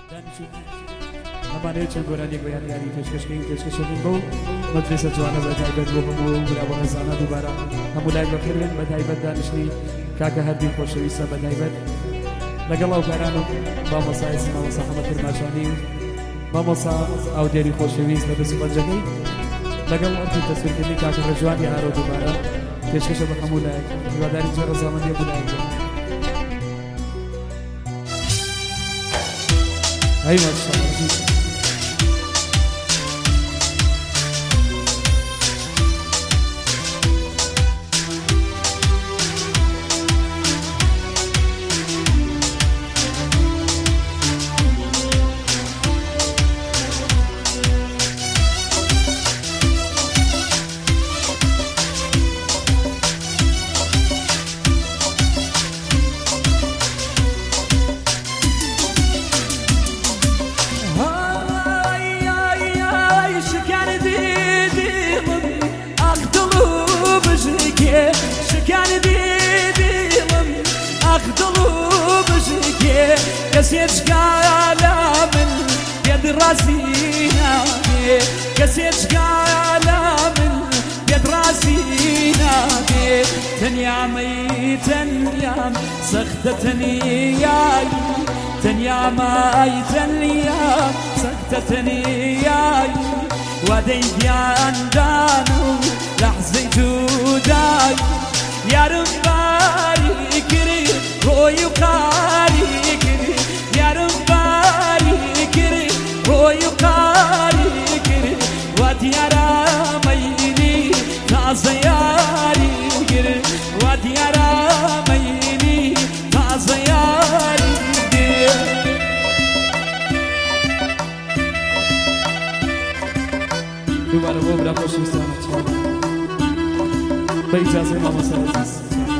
ئەمانەیە چەند گۆرانێک بەیان یاری پێشکەشکەی پێشکەشەکەین بەو مەدرسە جوانە بە تایبەت بۆ هەموو برابەڕێزانە دووبارە هەموو لای بەخێر بێن بە تایبەت دانیشتنی کاکە هەردووی خۆشەویستە بە تایبەت لەگەڵ ئەوکاران و مامۆسای مامۆستا حەمەد کرماشانی و مامۆستا ئاودێری خۆشەویست لە دەست بەنجەکەی لەگەڵ ئەمتی تەسویرکردنی کاکە ڕەجوانی ئارۆ دووبارە پێشکەشە بە هەموو لایەک هیواداری جۆرە زامەندی هەموو لایەک بێن. هاي ما شاء الله كسيت قالا من يد راسينا كسيت قالا من يد راسينا تنيامي تنيام سختتني ياي تنيامي تنيام سختتني ياي ودي بيان دانو لحظة جوداي يا رباري كري روي وقاري كري يا رباري كري روي وقاري كري ودي راميني تعزياري كري ودي راميني تعزياري دوباره بۆ برا خۆشەویستانە بە ئیجازەی مامۆسای عەزیز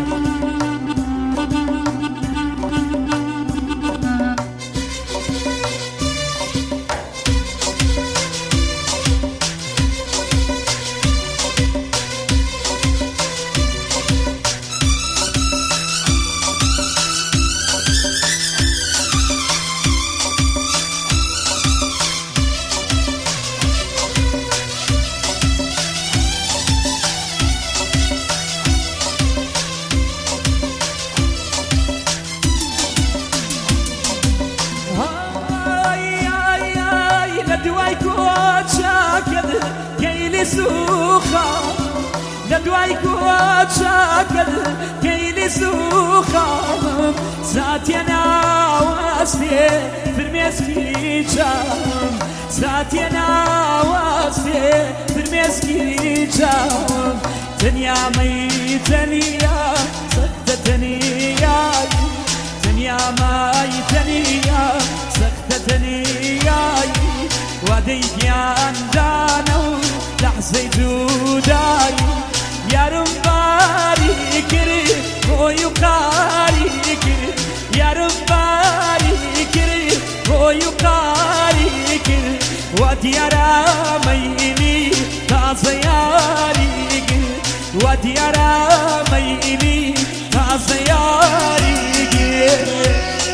لدواي كوات شاكل كيلي سوخام ساتينا واسفي في المسكي جام ساتينا واسفي في المسكي جام تنيا مي تنيا سكتتني ياي تنيا مي تنيا سكتتني ياي وديك يا اندانو لحظة جوداي يا رباري كري روي وقاري كري يا رباري كري روي وقاري كري ودي راميني تعزياري كري ودي راميني تعزياري كري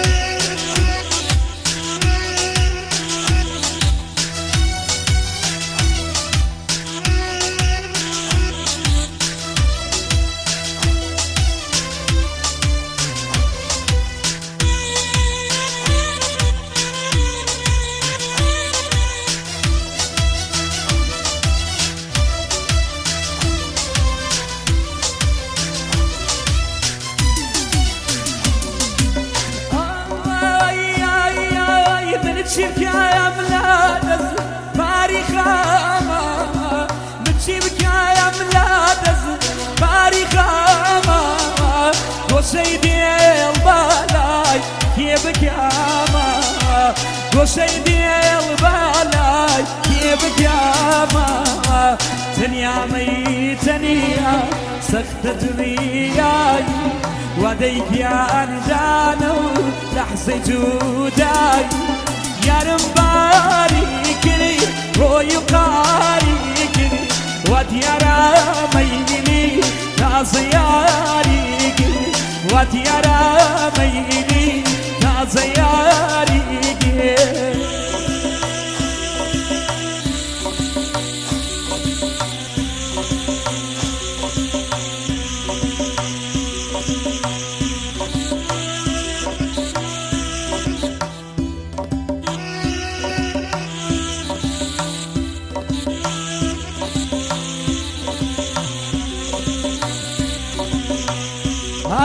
بتشيبك يا ملادز باري خاما بتشيبك يا ملادز باري خاما وسيدي البالاي كيبك ياما وسيدي البالاي كيبك ياما تنيامي تنيا سختت رياي وديك يا أندانو لحظة جوداي يا رباري كري روي وقاري كري ودي راميني تعزياري كري ودي راميني تعزياري كري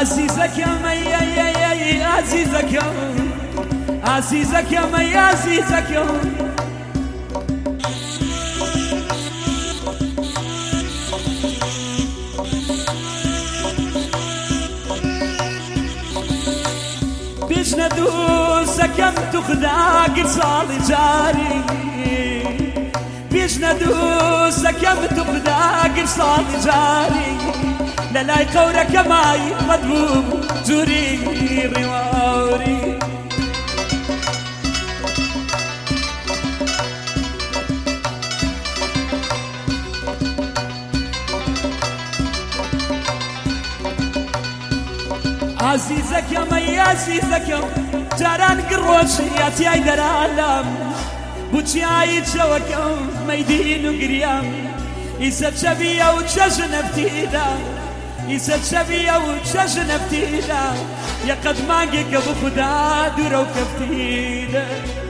عزيزكم أي عزيزكم عزيزكم أي عزيزكم بيجنا دوسكم تخدا قرصال جاري بيجنا دوسكم تخدا قرصال جاري للاي قورك ماي مدبوب جوري رواوري عزيزك يا مي عزيزك يا جاران قروش يا تياي درالم بوچي عيد شوكم ميدين وقريام يسد شبيه وتشجن بتيدا يسد شبيه وتشجن بتيدا يا قد مانجك ابو خدا دورو كفتيدا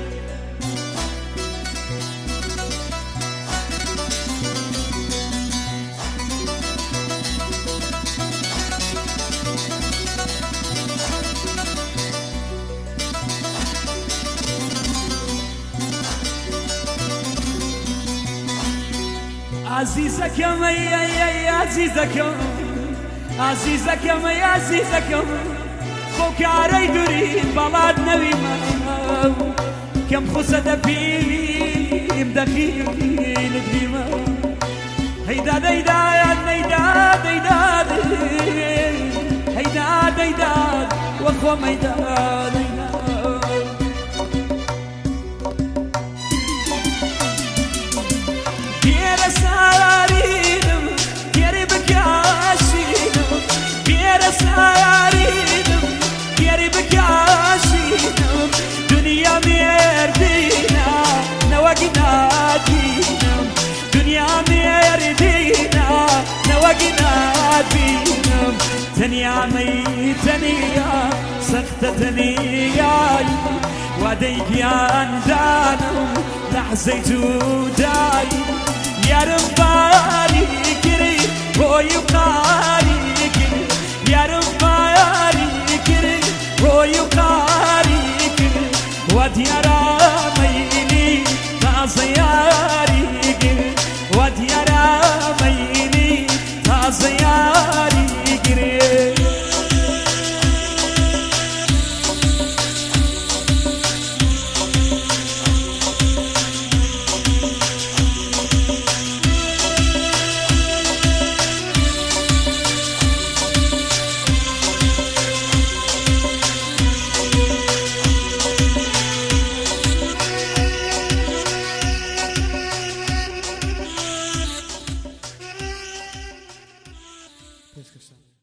عزيزك يا مي عزيزك يا عزيزك يا مي عزيزك يا فوق عري دوري بلاد نبي ما كم خسد بيلي بدخيل الدماء هيداد هيداد هيداد هيداد هيداد هيداد واخو ميداد سارينم كيري بكاشينم كيري سارينم كيري بكاشينم دنيا ميردينا نواقنا دينم دنيا ميردينا نواقنا دينم تنيا مي تنيا سخت تنيا وديك يا اندانم لحزيتو دايم يارم باري كري روي باري كري يارم باري كري روي باري كري وديارا ميلي تازيا